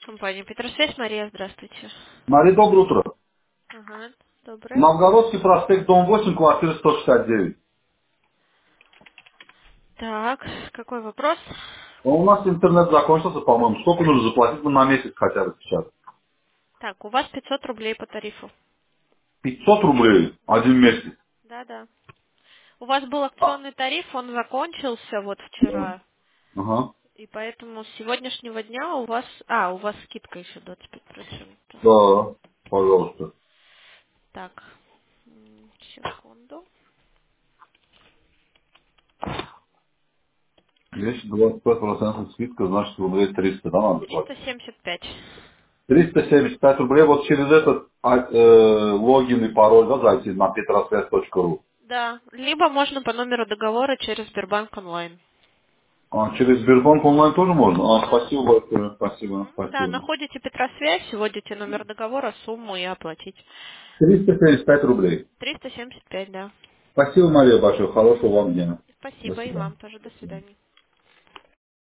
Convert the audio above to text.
Компания Петросвязь, Мария, здравствуйте. Мария, доброе утро. Ага, доброе. Новгородский проспект, дом 8, квартира 169. Так, какой вопрос? У нас интернет закончился, по-моему. Сколько нужно заплатить на месяц хотя бы сейчас? Так, у вас 500 рублей по тарифу. 500 рублей один месяц. Да-да. У вас был А, акционный тариф, он закончился вот да. вчера. Ага. И поэтому с сегодняшнего дня у вас... у вас скидка еще 25%. Да, пожалуйста. Так, секунду. Если 25% скидка, значит рублей 300, да, надо платить? 375. 375 рублей вот через этот логин и пароль, да, зайти на petrosвязь.ру. Да, либо можно по номеру договора через Сбербанк онлайн. А, через Сбербанк онлайн тоже можно? А, спасибо большое, спасибо, Да, спасибо. находите Петросвязь, вводите номер договора, сумму и оплатить. 375 рублей. 375, да. Спасибо, Мария, большое. Хорошего вам дня. До Спасибо и свидания. вам тоже. До свидания.